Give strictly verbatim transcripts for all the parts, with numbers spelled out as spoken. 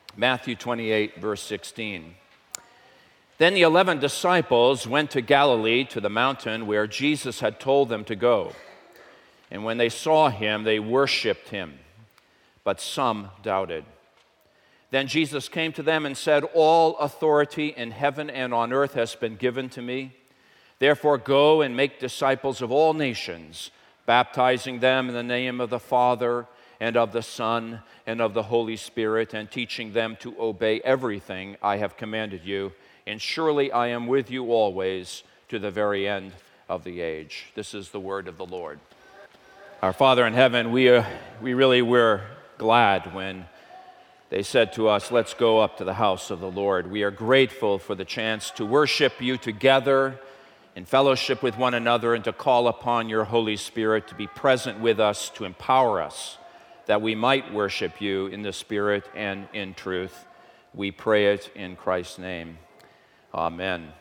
Matthew twenty-eight, verse sixteen. Then the eleven disciples went to Galilee, to the mountain where Jesus had told them to go. And when they saw him, they worshiped him, but some doubted. Then Jesus came to them and said, "All authority in heaven and on earth has been given to me. Therefore go and make disciples of all nations, baptizing them in the name of the Father and of the Son and of the Holy Spirit, and teaching them to obey everything I have commanded you. And surely I am with you always to the very end of the age." This is the word of the Lord. Our Father in heaven, we, uh, we really were glad when they said to us, "Let's go up to the house of the Lord." We are grateful for the chance to worship you together in fellowship with one another, and to call upon your Holy Spirit to be present with us, to empower us, that we might worship you in the Spirit and in truth. We pray it in Christ's name. Amen.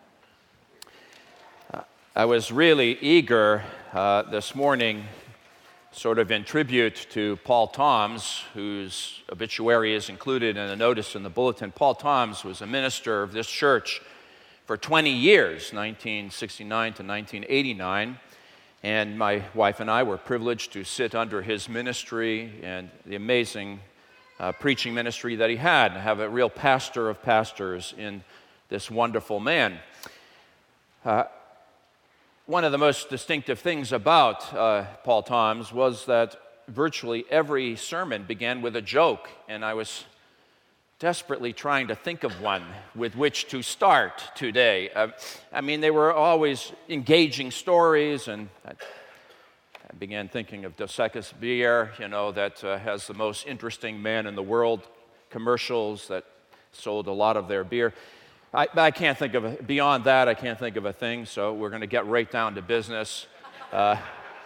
Uh, I was really eager uh, this morning, sort of in tribute to Paul Toms, whose obituary is included in a notice in the bulletin. Paul Toms was a minister of this church for twenty years, nineteen sixty-nine to nineteen eighty-nine, and my wife and I were privileged to sit under his ministry and the amazing uh, preaching ministry that he had, and have a real pastor of pastors in this wonderful man. Uh, one of the most distinctive things about uh, Paul Toms was that virtually every sermon began with a joke, and I was desperately trying to think of one with which to start today. Uh, I mean, they were always engaging stories, and I, I began thinking of Dos Equis beer, you know, that uh, has the most interesting man in the world commercials that sold a lot of their beer. I, I can't think of, a, beyond that, I can't think of a thing, so we're going to get right down to business. Uh,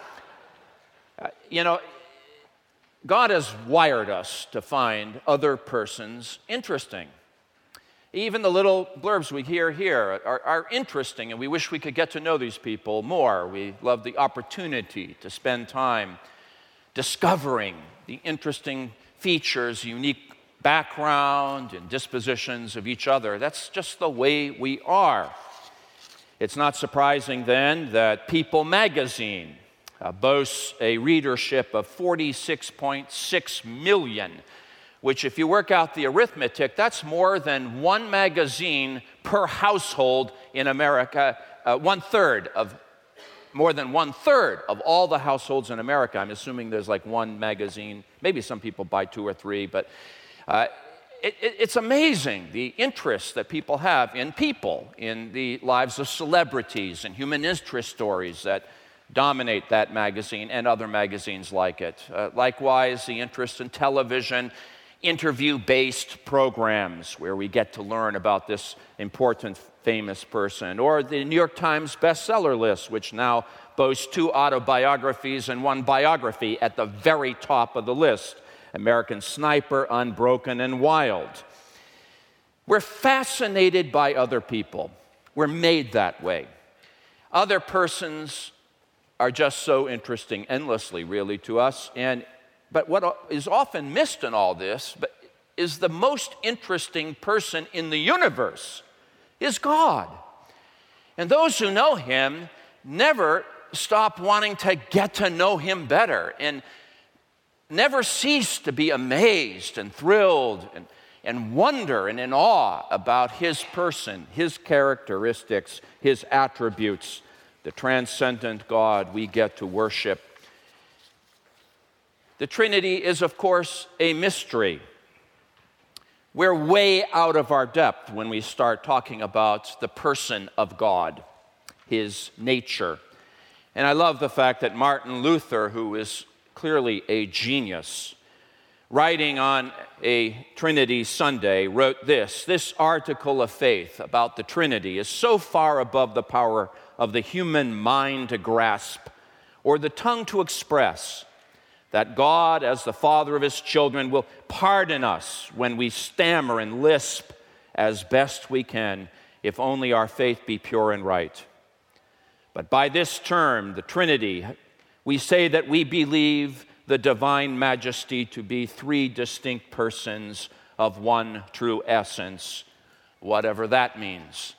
you know, God has wired us to find other persons interesting. Even the little blurbs we hear here are, are interesting, and we wish we could get to know these people more. We love the opportunity to spend time discovering the interesting features, unique background and dispositions of each other. That's just the way we are. It's not surprising then that People magazine uh, boasts a readership of forty-six point six million, which, if you work out the arithmetic, that's more than one magazine per household in America, uh, one third of, more than one third of all the households in America. I'm assuming there's like one magazine, maybe some people buy two or three, but Uh, it, it, it's amazing the interest that people have in people, in the lives of celebrities and human interest stories that dominate that magazine and other magazines like it. Uh, likewise, the interest in television, interview-based programs where we get to learn about this important, famous person, or the New York Times bestseller list, which now boasts two autobiographies and one biography at the very top of the list: American Sniper, Unbroken, and Wild. We're fascinated by other people. We're made that way. Other persons are just so interesting, endlessly, really, to us. And but what is often missed in all this but is the most interesting person in the universe is God. And those who know him never stop wanting to get to know him better, and never cease to be amazed and thrilled and, and wonder and in awe about his person, his characteristics, his attributes, the transcendent God we get to worship. The Trinity is, of course, a mystery. We're way out of our depth when we start talking about the person of God, his nature. And I love the fact that Martin Luther, who is clearly a genius, writing on a Trinity Sunday, wrote this: "This article of faith about the Trinity is so far above the power of the human mind to grasp or the tongue to express that God, as the Father of his children, will pardon us when we stammer and lisp as best we can, if only our faith be pure and right. But by this term, the Trinity, we say that we believe the divine majesty to be three distinct persons of one true essence, whatever that means.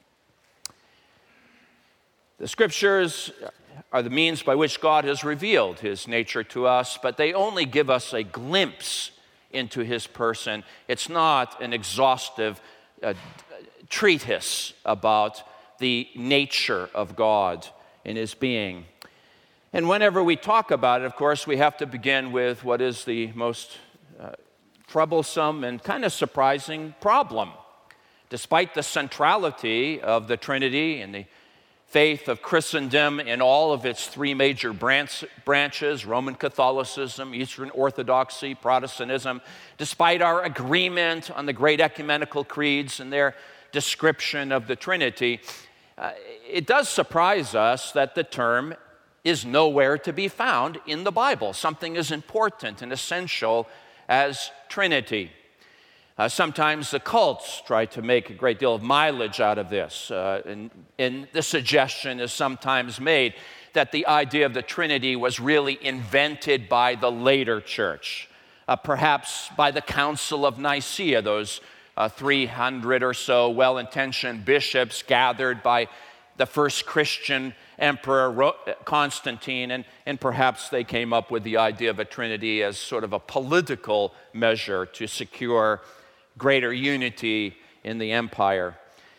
The Scriptures are the means by which God has revealed his nature to us, but they only give us a glimpse into his person. It's not an exhaustive uh, treatise about the nature of God in his being. And whenever we talk about it, of course, we have to begin with what is the most uh, troublesome and kind of surprising problem. Despite the centrality of the Trinity and the faith of Christendom in all of its three major branch, branches, Roman Catholicism, Eastern Orthodoxy, Protestantism, despite our agreement on the great ecumenical creeds and their description of the Trinity, uh, it does surprise us that the term is nowhere to be found in the Bible. Something as important and essential as Trinity. Uh, sometimes the cults try to make a great deal of mileage out of this, uh, and, and the suggestion is sometimes made that the idea of the Trinity was really invented by the later church, uh, perhaps by the Council of Nicaea, those uh, three hundred or so well-intentioned bishops gathered by the first Christian emperor Constantine, and, and perhaps they came up with the idea of a Trinity as sort of a political measure to secure greater unity in the empire.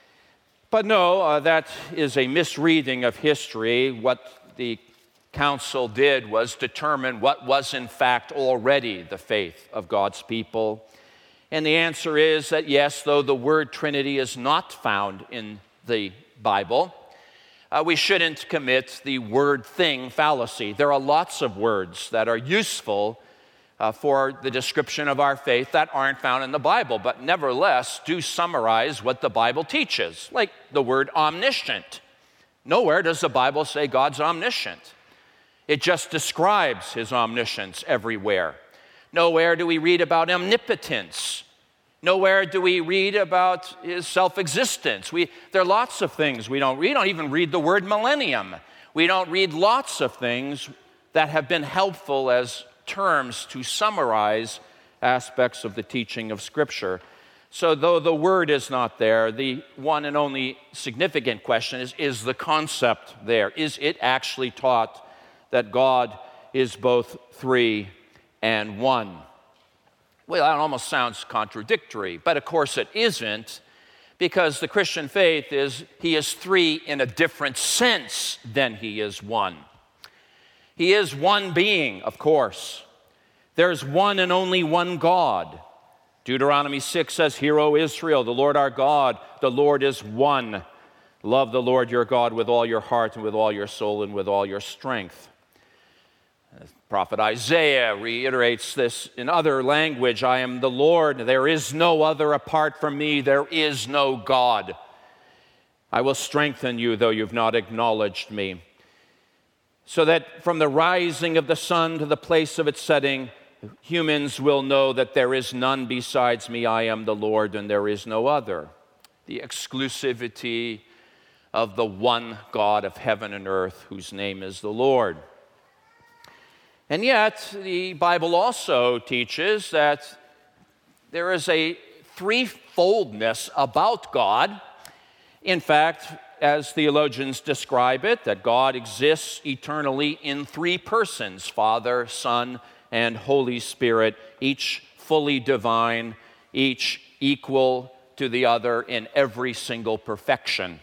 But no, uh, that is a misreading of history. What the council did was determine what was in fact already the faith of God's people. And the answer is that yes, though the word Trinity is not found in the Bible, uh, we shouldn't commit the word thing fallacy. There are lots of words that are useful Uh, for the description of our faith that aren't found in the Bible, but nevertheless do summarize what the Bible teaches, like the word omniscient. Nowhere does the Bible say God's omniscient. It just describes his omniscience everywhere. Nowhere do we read about omnipotence. Nowhere do we read about his self-existence. We, there are lots of things we don't read. We don't even read the word millennium. We don't read lots of things that have been helpful as terms to summarize aspects of the teaching of Scripture. So though the word is not there, the one and only significant question is, is the concept there? Is it actually taught that God is both three and one? Well, that almost sounds contradictory, but of course it isn't, because the Christian faith is he is three in a different sense than he is one. He is one being, of course. There's one and only one God. Deuteronomy six says, "Hear, O Israel, the Lord our God, the Lord is one. Love the Lord your God with all your heart and with all your soul and with all your strength." The prophet Isaiah reiterates this in other language, "I am the Lord, there is no other apart from me, there is no God. I will strengthen you, though you've not acknowledged me." So that from the rising of the sun to the place of its setting, humans will know that there is none besides me. I am the Lord, and there is no other. The exclusivity of the one God of heaven and earth, whose name is the Lord. And yet, the Bible also teaches that there is a threefoldness about God. In fact, as theologians describe it, that God exists eternally in three persons, Father, Son, and Holy Spirit, each fully divine, each equal to the other in every single perfection.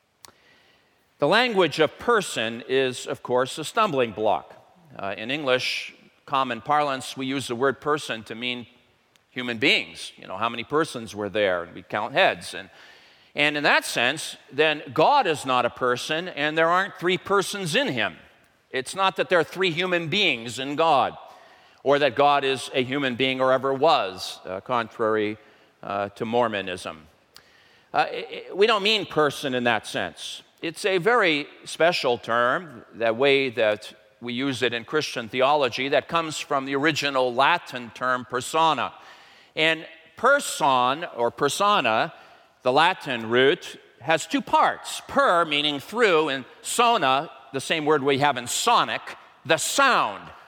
The language of person is, of course, a stumbling block. Uh, in English, common parlance, we use the word person to mean human beings. You know, how many persons were there? We count heads. And And in that sense, then God is not a person, and there aren't three persons in him. It's not that there are three human beings in God, or that God is a human being or ever was, uh, contrary uh, to Mormonism. Uh, it, we don't mean person in that sense. It's a very special term, that way that we use it in Christian theology, that comes from the original Latin term persona. And person, or persona, the Latin root, has two parts. Per, meaning through, and sona, the same word we have in sonic, the sound.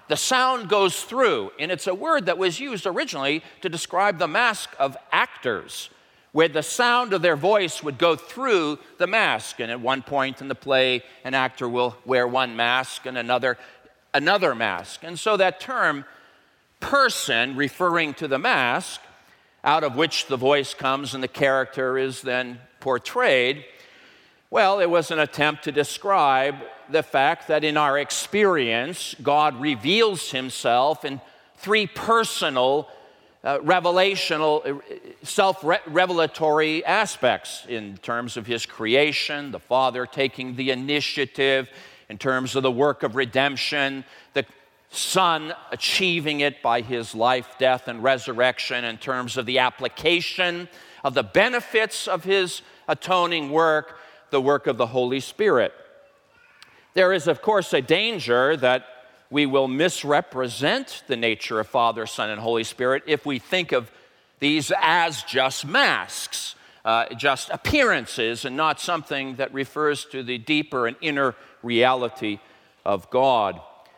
The sound goes through, and it's a word that was used originally to describe the mask of actors, where the sound of their voice would go through the mask. And at one point in the play, an actor will wear one mask and another another mask. And so that term, person, referring to the mask, out of which the voice comes and the character is then portrayed, well, it was an attempt to describe the fact that in our experience, God reveals himself in three personal, uh, revelational, uh, self-revelatory aspects in terms of his creation, the Father taking the initiative, in terms of the work of redemption, the Son achieving it by his life, death, and resurrection, in terms of the application of the benefits of his atoning work, the work of the Holy Spirit. There is, of course, a danger that we will misrepresent the nature of Father, Son, and Holy Spirit if we think of these as just masks, uh, just appearances, and not something that refers to the deeper and inner reality of God.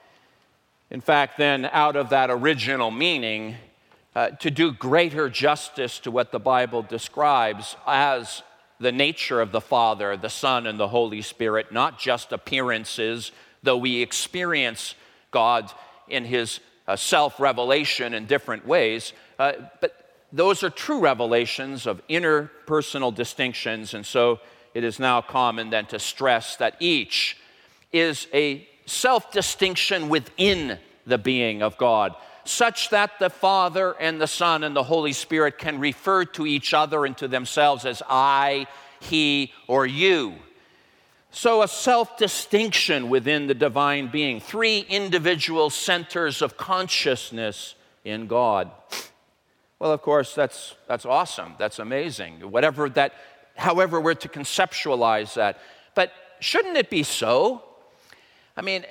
In fact, then, out of that original meaning, uh, to do greater justice to what the Bible describes as the nature of the Father, the Son, and the Holy Spirit, not just appearances, though we experience God in his uh, self-revelation in different ways, uh, but those are true revelations of interpersonal distinctions, and so it is now common then to stress that each is a self-distinction within the being of God, such that the Father and the Son and the Holy Spirit can refer to each other and to themselves as I, he, or you. So a self-distinction within the divine being, three individual centers of consciousness in God. Well, of course, that's that's awesome. That's amazing. Whatever that, however we're to conceptualize that. But shouldn't it be so? I mean,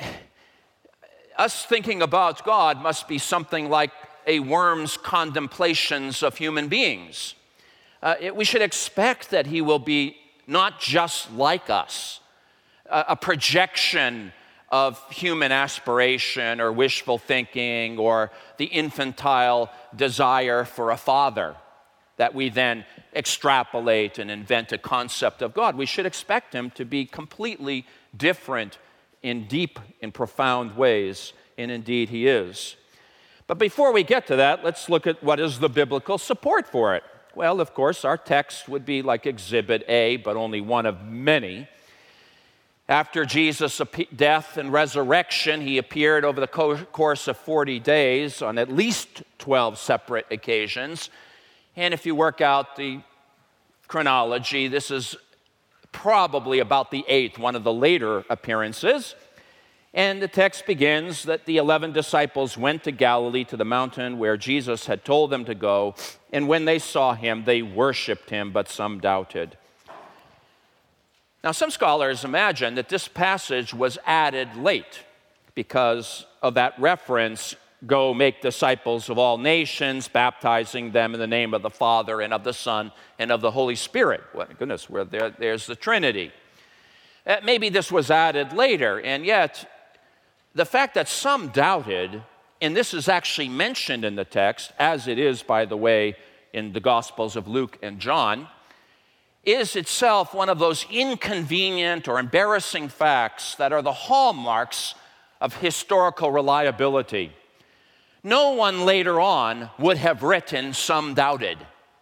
us thinking about God must be something like a worm's contemplations of human beings. Uh, it, we should expect that he will be not just like us, a, a projection of human aspiration or wishful thinking or the infantile desire for a father that we then extrapolate and invent a concept of God. We should expect him to be completely different in deep and profound ways, and indeed he is. But before we get to that, let's look at what is the biblical support for it. Well, of course, our text would be like Exhibit A, but only one of many. After Jesus' death and resurrection, he appeared over the course of forty days on at least twelve separate occasions. And if you work out the chronology, this is probably about the eighth, one of the later appearances. And the text begins that the eleven disciples went to Galilee to the mountain where Jesus had told them to go. And when they saw him, they worshiped him, but some doubted. Now, some scholars imagine that this passage was added late because of that reference, go make disciples of all nations, baptizing them in the name of the Father and of the Son and of the Holy Spirit. Well, goodness, where there, there's the Trinity. Uh, maybe this was added later, and yet the fact that some doubted, and this is actually mentioned in the text, as it is, by the way, in the Gospels of Luke and John, is itself one of those inconvenient or embarrassing facts that are the hallmarks of historical reliability. No one later on would have written some doubted.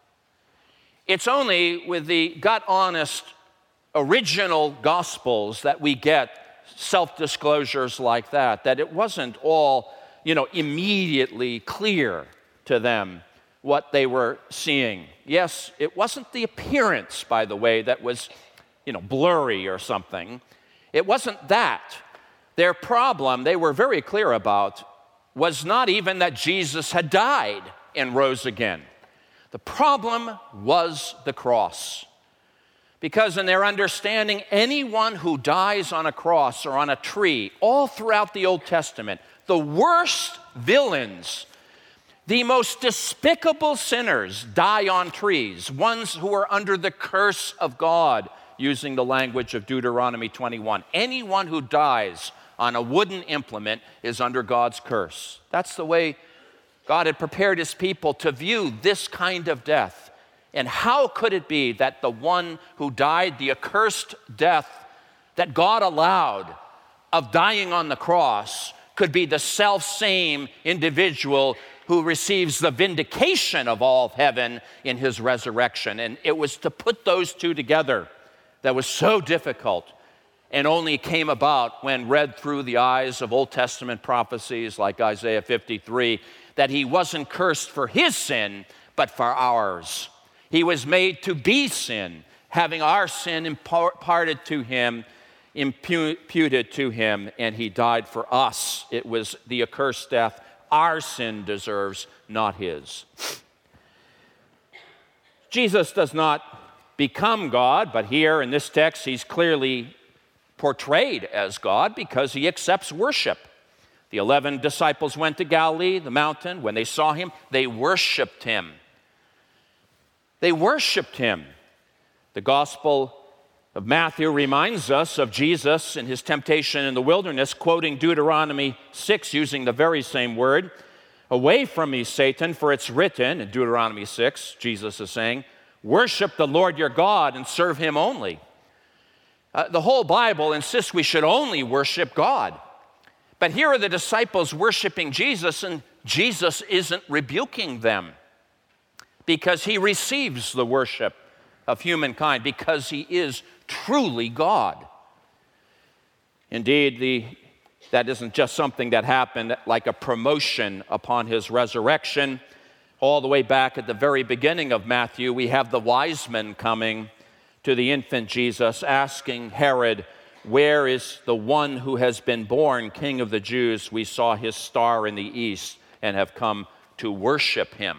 It's only with the gut-honest original Gospels that we get self-disclosures like that, that it wasn't all, you know, immediately clear to them what they were seeing. Yes, it wasn't the appearance, by the way, that was, you know, blurry or something. It wasn't that. Their problem, they were very clear about, was not even that Jesus had died and rose again. The problem was the cross. Because in their understanding, anyone who dies on a cross or on a tree, all throughout the Old Testament, the worst villains, the most despicable sinners die on trees, ones who are under the curse of God, using the language of Deuteronomy twenty-one. Anyone who dies on a wooden implement is under God's curse. That's the way God had prepared his people to view this kind of death. And how could it be that the one who died the accursed death that God allowed of dying on the cross could be the self-same individual who receives the vindication of all of heaven in his resurrection? And it was to put those two together that was so difficult, and only came about when read through the eyes of Old Testament prophecies like Isaiah fifty-three, that he wasn't cursed for his sin, but for ours. He was made to be sin, having our sin imparted to him, imputed to him, and he died for us. It was the accursed death our sin deserves, not his. Jesus does not become God, but here in this text, he's clearly portrayed as God because he accepts worship. The eleven disciples went to Galilee, the mountain. When they saw him, they worshiped him. They worshiped him. The Gospel of Matthew reminds us of Jesus and his temptation in the wilderness, quoting Deuteronomy six, using the very same word. "Away from me, Satan, for it's written," in Deuteronomy six, Jesus is saying, "Worship the Lord your God and serve him only." Uh, the whole Bible insists we should only worship God. But here are the disciples worshiping Jesus, and Jesus isn't rebuking them because he receives the worship of humankind because he is truly God. Indeed, the, that isn't just something that happened like a promotion upon his resurrection. All the way back at the very beginning of Matthew, we have the wise men coming to the infant Jesus, asking Herod, "Where is the one who has been born King of the Jews? We saw his star in the east and have come to worship him."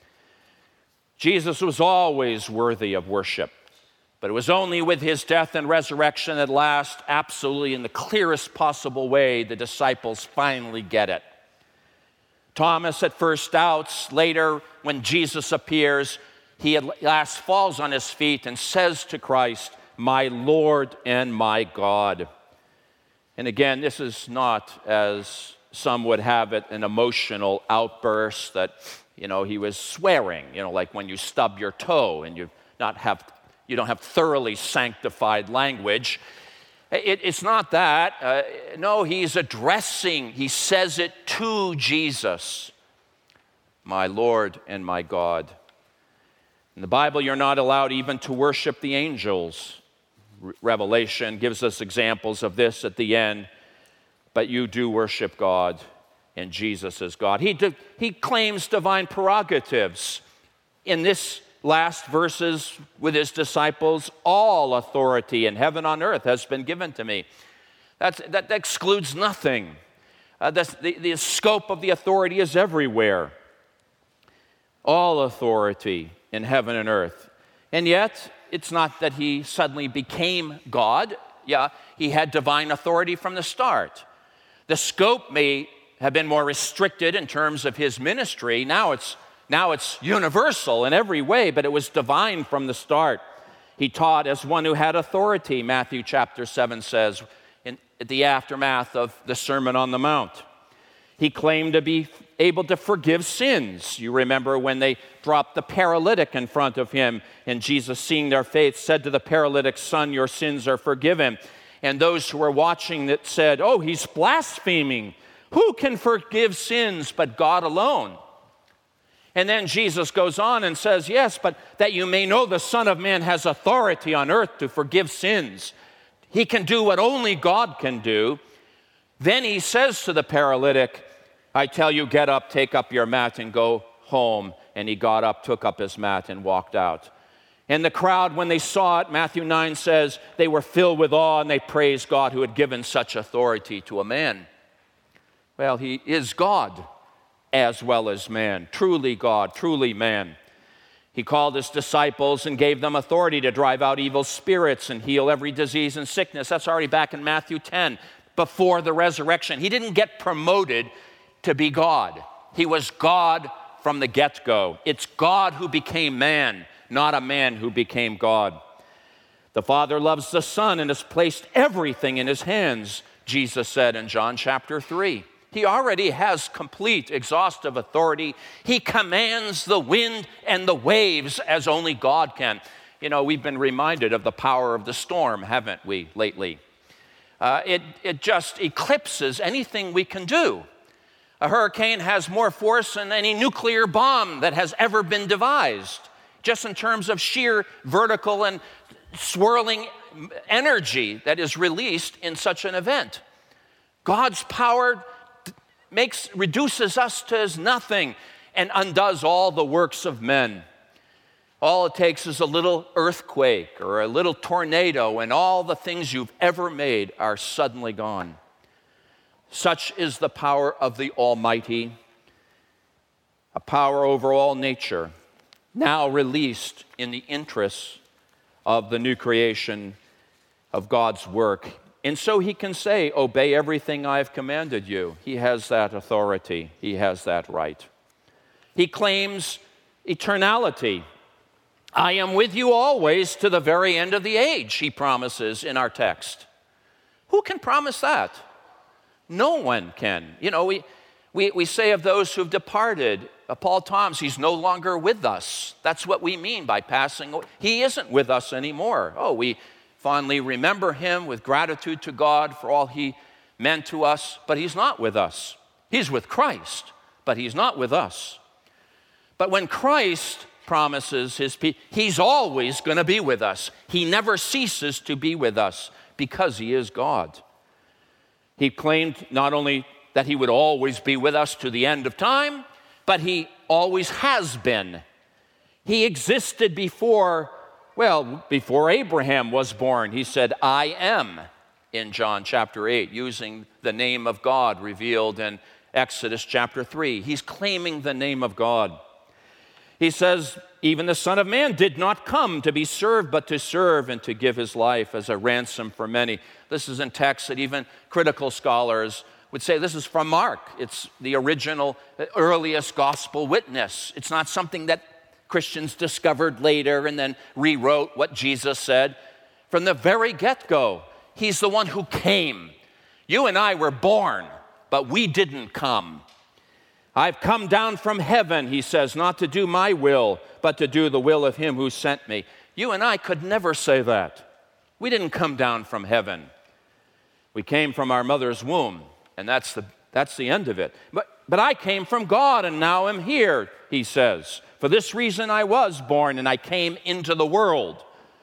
Jesus was always worthy of worship, but it was only with his death and resurrection at last, absolutely in the clearest possible way, the disciples finally get it. Thomas at first doubts. Later, when Jesus appears, he at last falls on his feet and says to Christ, "My Lord and my God." And again, this is not, as some would have it, an emotional outburst that, you know, he was swearing, you know, like when you stub your toe and you not have, you don't have thoroughly sanctified language. It, it's not that. Uh, no, he's addressing, he says it to Jesus, "My Lord and my God." In the Bible, you're not allowed even to worship the angels. Revelation gives us examples of this at the end, but you do worship God, and Jesus is God. He, de- he claims divine prerogatives. In this last verses with his disciples, "All authority in heaven and on earth has been given to me." That's, that excludes nothing. Uh, the, the scope of the authority is everywhere. All authority in heaven and earth. And yet, it's not that he suddenly became God. Yeah, he had divine authority from the start. The scope may have been more restricted in terms of his ministry. Now it's, now it's universal in every way, but it was divine from the start. He taught as one who had authority, Matthew chapter seven says, in the aftermath of the Sermon on the Mount. He claimed to be able to forgive sins. You remember when they dropped the paralytic in front of him, and Jesus, seeing their faith, said to the paralytic, "Son, your sins are forgiven." And those who were watching that said, "Oh, he's blaspheming. Who can forgive sins but God alone?" And then Jesus goes on and says, "Yes, but that you may know the Son of Man has authority on earth to forgive sins." He can do what only God can do. Then he says to the paralytic, "I tell you, get up, take up your mat, and go home." And he got up, took up his mat, and walked out. And the crowd, when they saw it, Matthew nine says, they were filled with awe, and they praised God who had given such authority to a man. Well, he is God as well as man, truly God, truly man. He called his disciples and gave them authority to drive out evil spirits and heal every disease and sickness. That's already back in Matthew ten, before the resurrection. He didn't get promoted to be God. He was God from the get-go. It's God who became man, not a man who became God. The Father loves the Son and has placed everything in his hands. Jesus said in John chapter three. He already has complete, exhaustive authority. He commands the wind and the waves as only God can. You know, we've been reminded of the power of the storm, haven't we, lately? Uh, it, it just eclipses anything we can do. A hurricane has more force than any nuclear bomb that has ever been devised, just in terms of sheer vertical and swirling energy that is released in such an event. God's power makes reduces us to as nothing and undoes all the works of men. All it takes is a little earthquake or a little tornado, and all the things you've ever made are suddenly gone. Such is the power of the Almighty, a power over all nature, now released in the interests of the new creation of God's work. And so he can say, obey everything I have commanded you. He has that authority. He has that right. He claims eternality. I am with you always to the very end of the age, he promises in our text. Who can promise that? No one can. You know, we, we, we say of those who've departed, uh, Paul Toms, he's no longer with us. That's what we mean by passing away. He isn't with us anymore. Oh, we fondly remember him with gratitude to God for all he meant to us, but he's not with us. He's with Christ, but he's not with us. But when Christ promises his people, he's always going to be with us. He never ceases to be with us because he is God. He claimed not only that he would always be with us to the end of time, but he always has been. He existed before Well, before Abraham was born. He said, I am, in John chapter eight, using the name of God revealed in Exodus chapter three. He's claiming the name of God. He says, even the Son of Man did not come to be served, but to serve and to give his life as a ransom for many. This is in text that even critical scholars would say this is from Mark. It's the original, earliest gospel witness. It's not something that Christians discovered later and then rewrote what Jesus said. From the very get-go, he's the one who came. You and I were born, but we didn't come. I've come down from heaven, he says, not to do my will, but to do the will of him who sent me. You and I could never say that. We didn't come down from heaven. We came from our mother's womb, and that's the, that's the end of it. But, but I came from God, and now I'm here, he says. For this reason I was born, and I came into the world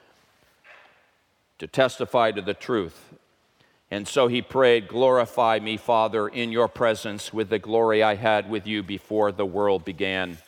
to testify to the truth. And so he prayed, glorify me, Father, in your presence with the glory I had with you before the world began.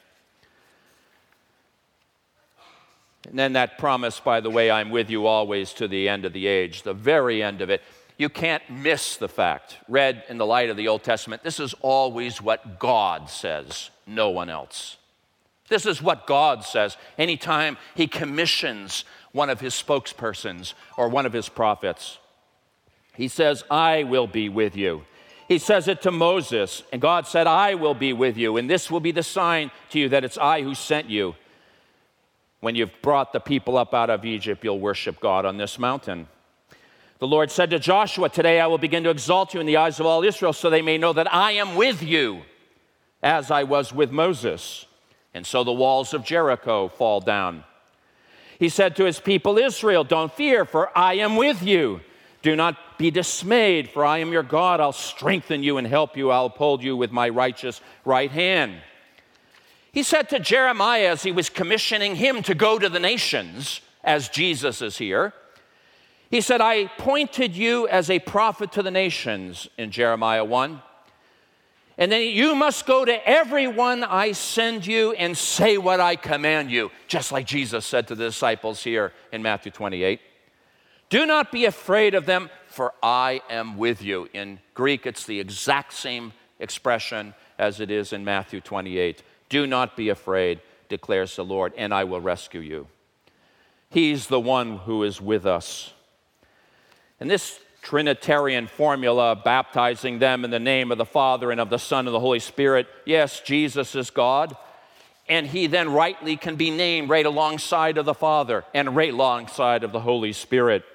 And then that promise, by the way, I'm with you always to the end of the age, the very end of it. You can't miss the fact, read in the light of the Old Testament, this is always what God says, no one else. This is what God says anytime he commissions one of his spokespersons or one of his prophets. He says, I will be with you. He says it to Moses, and God said, I will be with you, and this will be the sign to you that it's I who sent you. When you've brought the people up out of Egypt, you'll worship God on this mountain. The Lord said to Joshua, today I will begin to exalt you in the eyes of all Israel, so they may know that I am with you, as I was with Moses. And so the walls of Jericho fall down. He said to his people Israel, don't fear, for I am with you. Do not be dismayed, for I am your God. I'll strengthen you and help you. I'll uphold you with my righteous right hand. He said to Jeremiah as he was commissioning him to go to the nations, as Jesus is here, he said, I appointed you as a prophet to the nations in Jeremiah one. And then you must go to everyone I send you and say what I command you, just like Jesus said to the disciples here in Matthew twenty-eight. Do not be afraid of them, for I am with you. In Greek, it's the exact same expression as it is in Matthew twenty-eight. Do not be afraid, declares the Lord, and I will rescue you. He's the one who is with us. And this Trinitarian formula, baptizing them in the name of the Father and of the Son and the Holy Spirit. Yes, Jesus is God, and he then rightly can be named right alongside of the Father and right alongside of the Holy Spirit.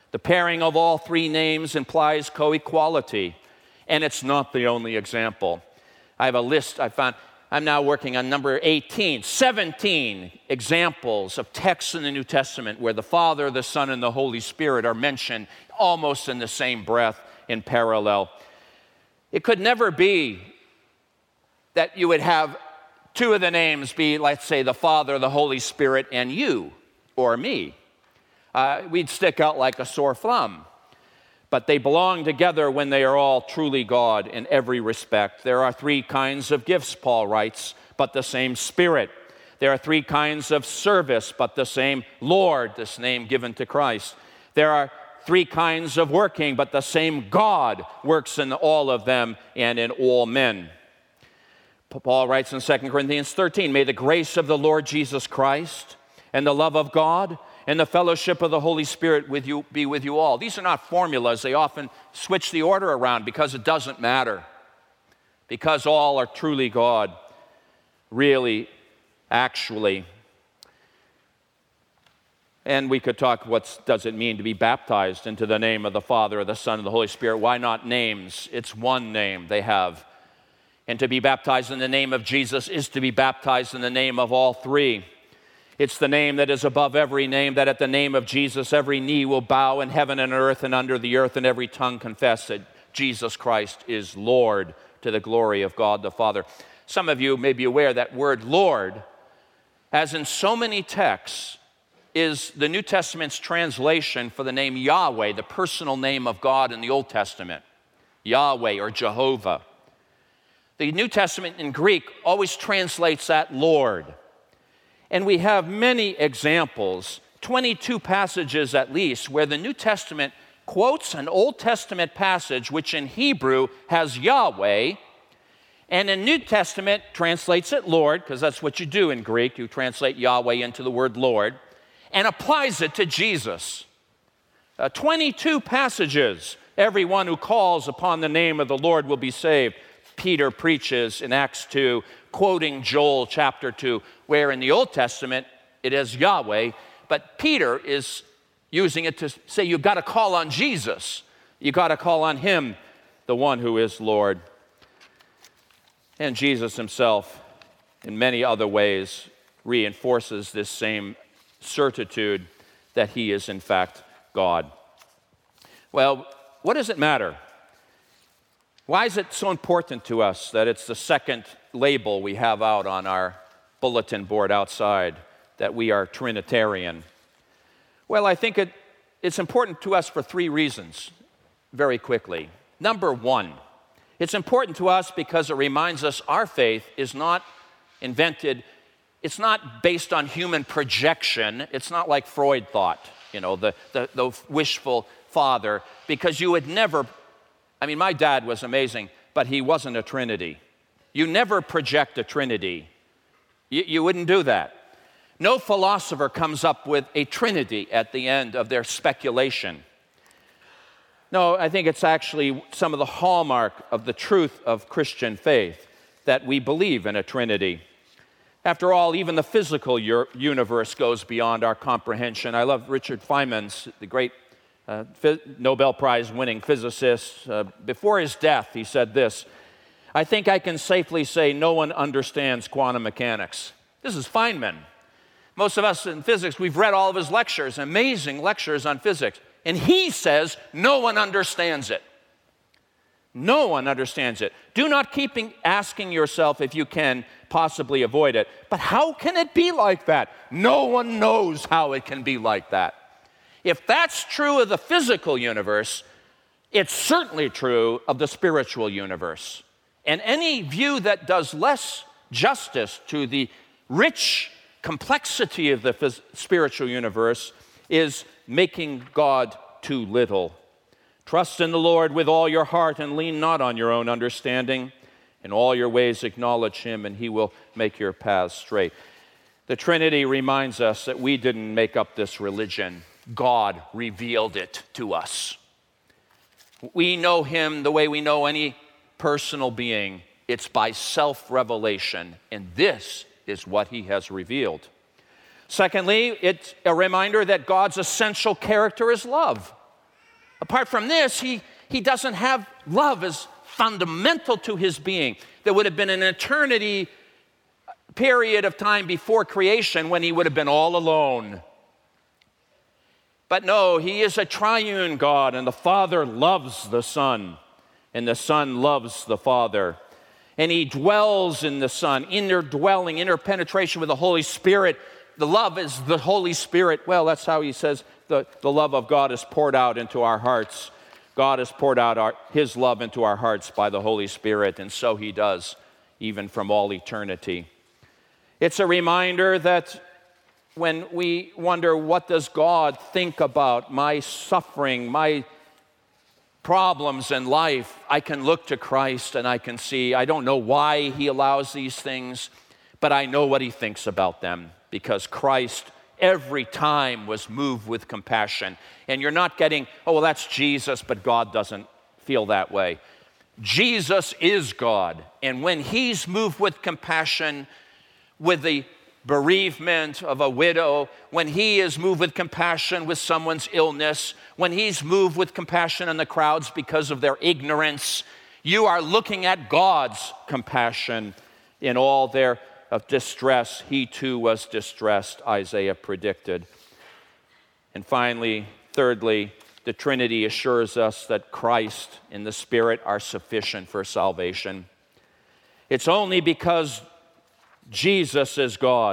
The pairing of all three names implies co-equality, and it's not the only example. I have a list I found. I'm now working on number eighteen, seventeen examples of texts in the New Testament where the Father, the Son, and the Holy Spirit are mentioned almost in the same breath in parallel. It could never be that you would have two of the names be, let's say, the Father, the Holy Spirit, and you or me. Uh, we'd stick out like a sore thumb. But they belong together when they are all truly God in every respect. There are three kinds of gifts, Paul writes, but the same Spirit. There are three kinds of service, but the same Lord, this name given to Christ. There are three kinds of working, but the same God works in all of them and in all men. Paul writes in Second Corinthians thirteen, may the grace of the Lord Jesus Christ and the love of God and the fellowship of the Holy Spirit with you, be with you all. These are not formulas. They often switch the order around because it doesn't matter. Because all are truly God, really, actually. And we could talk, what does it mean to be baptized into the name of the Father, the Son, and the Holy Spirit? Why not names? It's one name they have. And to be baptized in the name of Jesus is to be baptized in the name of all three. It's the name that is above every name, that at the name of Jesus every knee will bow in heaven and earth and under the earth, and every tongue confess that Jesus Christ is Lord, to the glory of God the Father. Some of you may be aware that word Lord, as in so many texts, is the New Testament's translation for the name Yahweh, the personal name of God in the Old Testament. Yahweh or Jehovah. The New Testament in Greek always translates that Lord. And we have many examples, twenty-two passages at least, where the New Testament quotes an Old Testament passage which in Hebrew has Yahweh, and in New Testament translates it Lord, because that's what you do in Greek. You translate Yahweh into the word Lord, and applies it to Jesus. Uh, twenty-two passages. Everyone who calls upon the name of the Lord will be saved. Peter preaches in Acts two, quoting Joel chapter two, where in the Old Testament it is Yahweh, but Peter is using it to say you've got to call on Jesus. You've got to call on him, the one who is Lord. And Jesus himself, in many other ways, reinforces this same certitude that he is in fact God. Well, what does it matter? Why is it so important to us that it's the second label we have out on our bulletin board outside, that we are Trinitarian? Well, I think it, it's important to us for three reasons, very quickly. Number one, it's important to us because it reminds us our faith is not invented, it's not based on human projection. It's not like Freud thought, you know, the, the, the wishful father, because you would never, I mean, my dad was amazing, but he wasn't a Trinity. You never project a Trinity. You, you wouldn't do that. No philosopher comes up with a Trinity at the end of their speculation. No, I think it's actually some of the hallmark of the truth of Christian faith that we believe in a Trinity. After all, even the physical universe goes beyond our comprehension. I love Richard Feynman's, the great uh, Nobel Prize-winning physicist. Uh, before his death, he said this, "I think I can safely say no one understands quantum mechanics." This is Feynman. Most of us in physics, we've read all of his lectures, amazing lectures on physics, and he says no one understands it. No one understands it. Do not keep asking yourself if you can possibly avoid it. But how can it be like that? No one knows how it can be like that. If that's true of the physical universe, it's certainly true of the spiritual universe. And any view that does less justice to the rich complexity of the phys- spiritual universe is making God too little. Trust in the Lord with all your heart and lean not on your own understanding. In all your ways acknowledge him, and he will make your paths straight. The Trinity reminds us that we didn't make up this religion. God revealed it to us. We know him the way we know any personal being. It's by self-revelation, and this is what he has revealed. Secondly, it's a reminder that God's essential character is love. Apart from this, he, he doesn't have love as fundamental to his being. There would have been an eternity period of time before creation when he would have been all alone. But no, he is a triune God, and the Father loves the Son, and the Son loves the Father. And he dwells in the Son, inner dwelling, inner penetration with the Holy Spirit. The love is the Holy Spirit. Well, that's how he says the, the love of God is poured out into our hearts. God has poured out our, his love into our hearts by the Holy Spirit, and so he does, even from all eternity. It's a reminder that when we wonder, what does God think about my suffering, my problems in life, I can look to Christ and I can see, I don't know why he allows these things, but I know what he thinks about them, because Christ every time was moved with compassion. And you're not getting, oh, well, that's Jesus, but God doesn't feel that way. Jesus is God, and when he's moved with compassion with the bereavement of a widow, when he is moved with compassion with someone's illness, when he's moved with compassion on the crowds because of their ignorance, you are looking at God's compassion in all their of distress. He too was distressed, Isaiah predicted. And finally, thirdly, the Trinity assures us that Christ and the Spirit are sufficient for salvation. It's only because Jesus is God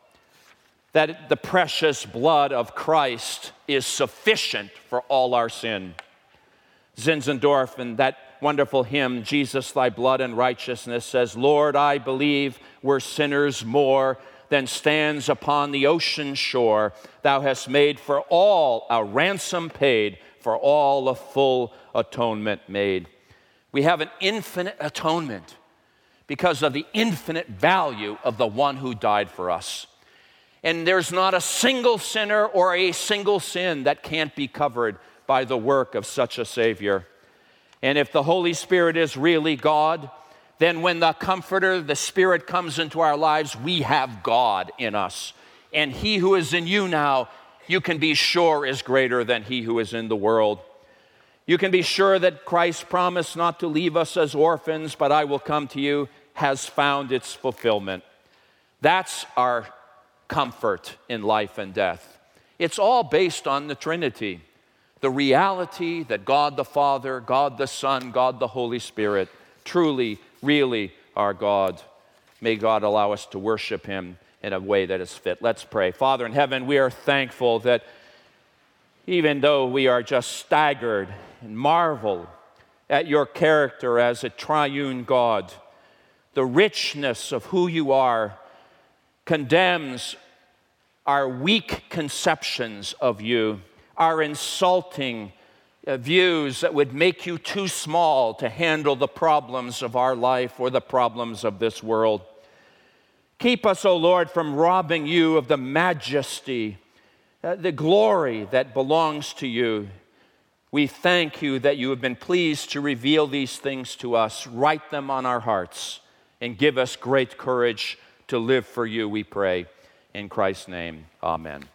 that the precious blood of Christ is sufficient for all our sin. Zinzendorf, in that wonderful hymn, Jesus, Thy Blood and Righteousness, says, Lord, I believe we're sinners more than stands upon the ocean shore. Thou hast made for all a ransom paid, for all a full atonement made. We have an infinite atonement because of the infinite value of the one who died for us. And there's not a single sinner or a single sin that can't be covered by the work of such a Savior. And if the Holy Spirit is really God, then when the Comforter, the Spirit, comes into our lives, we have God in us. And he who is in you now, you can be sure is greater than he who is in the world. You can be sure that Christ's promise not to leave us as orphans, but I will come to you, has found its fulfillment. That's our comfort in life and death. It's all based on the Trinity. The reality that God the Father, God the Son, God the Holy Spirit truly, really are God. May God allow us to worship him in a way that is fit. Let's pray. Father in heaven, we are thankful that even though we are just staggered and marvel at your character as a triune God, the richness of who you are condemns our weak conceptions of you, our insulting uh, views that would make you too small to handle the problems of our life or the problems of this world. Keep us, O Lord, from robbing you of the majesty, uh, the glory that belongs to you. We thank you that you have been pleased to reveal these things to us. Write them on our hearts and give us great courage to live for you, we pray. In Christ's name, amen.